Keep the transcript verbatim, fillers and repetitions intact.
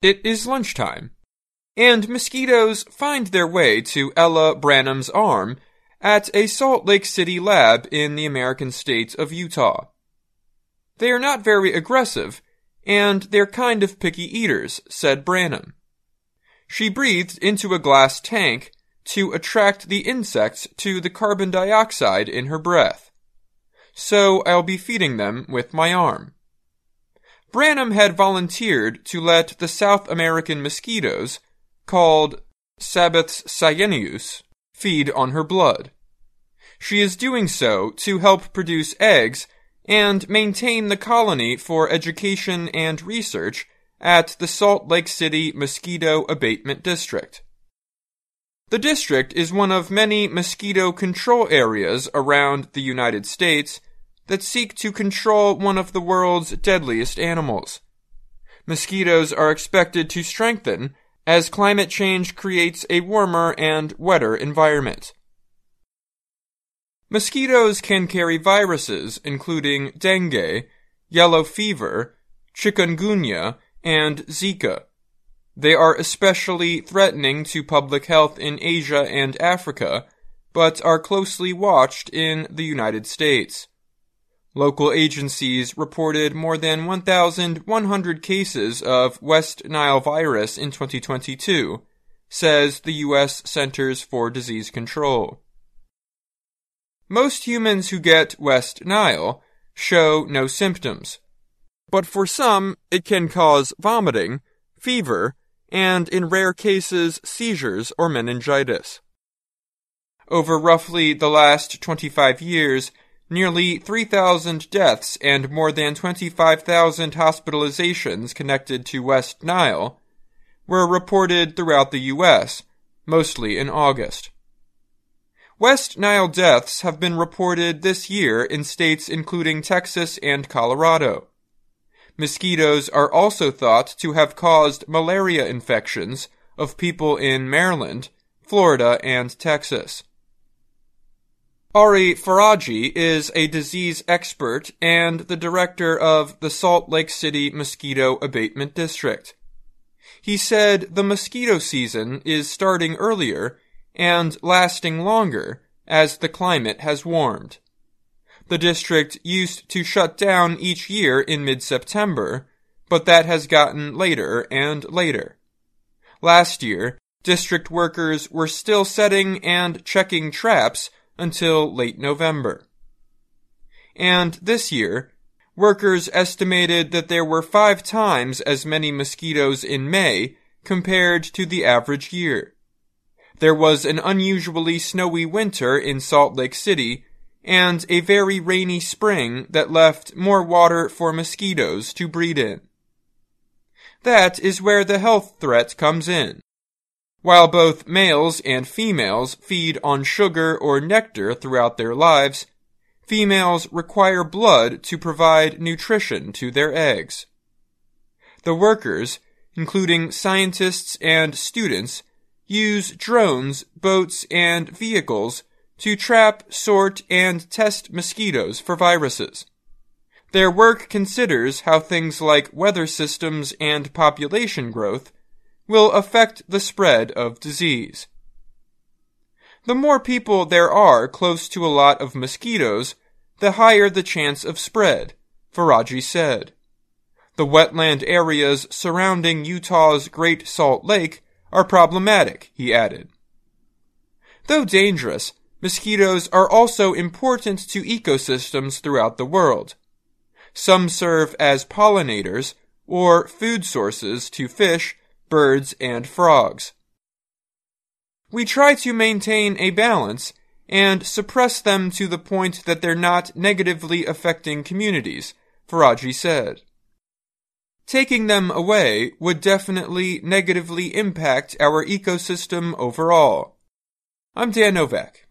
It is lunchtime, and mosquitoes find their way to Ella Branham's arm at a Salt Lake City lab in the American state of Utah. They are not very aggressive, and they're kind of picky eaters, said Branham. She breathed into a glass tank to attract the insects to the carbon dioxide in her breath. So I'll be feeding them with my arm. Branham had volunteered to let the South American mosquitoes, called Sabbaths cyaneus, feed on her blood. She is doing so to help produce eggs and maintain the colony for education and research at the Salt Lake City Mosquito Abatement District. The district is one of many mosquito control areas around the United States that seek to control one of the world's deadliest animals. Mosquitoes are expected to strengthen as climate change creates a warmer and wetter environment. Mosquitoes can carry viruses including dengue, yellow fever, chikungunya, and Zika. They are especially threatening to public health in Asia and Africa, but are closely watched in the United States. Local agencies reported more than one thousand one hundred cases of West Nile virus in twenty twenty-two, says the U S Centers for Disease Control. Most humans who get West Nile show no symptoms, but for some it can cause vomiting, fever, and in rare cases seizures or meningitis. Over roughly the last twenty-five years, nearly three thousand deaths and more than twenty-five thousand hospitalizations connected to West Nile were reported throughout the U S, mostly in August. West Nile deaths have been reported this year in states including Texas and Colorado. Mosquitoes are also thought to have caused malaria infections of people in Maryland, Florida, and Texas. Ari Faraji is a disease expert and the director of the Salt Lake City Mosquito Abatement District. He said the mosquito season is starting earlier and lasting longer as the climate has warmed. The district used to shut down each year in mid-September, but that has gotten later and later. Last year, district workers were still setting and checking traps until late November. And this year, workers estimated that there were five times as many mosquitoes in May compared to the average year. There was an unusually snowy winter in Salt Lake City and a very rainy spring that left more water for mosquitoes to breed in. That is where the health threat comes in. While both males and females feed on sugar or nectar throughout their lives, females require blood to provide nutrition to their eggs. The workers, including scientists and students, use drones, boats, and vehicles to trap, sort, and test mosquitoes for viruses. Their work considers how things like weather systems and population growth will affect the spread of disease. The more people there are close to a lot of mosquitoes, the higher the chance of spread, Faraji said. The wetland areas surrounding Utah's Great Salt Lake are problematic, he added. Though dangerous, mosquitoes are also important to ecosystems throughout the world. Some serve as pollinators or food sources to fish, birds, and frogs. We try to maintain a balance and suppress them to the point that they're not negatively affecting communities, Faraji said. Taking them away would definitely negatively impact our ecosystem overall. I'm Dan Novak.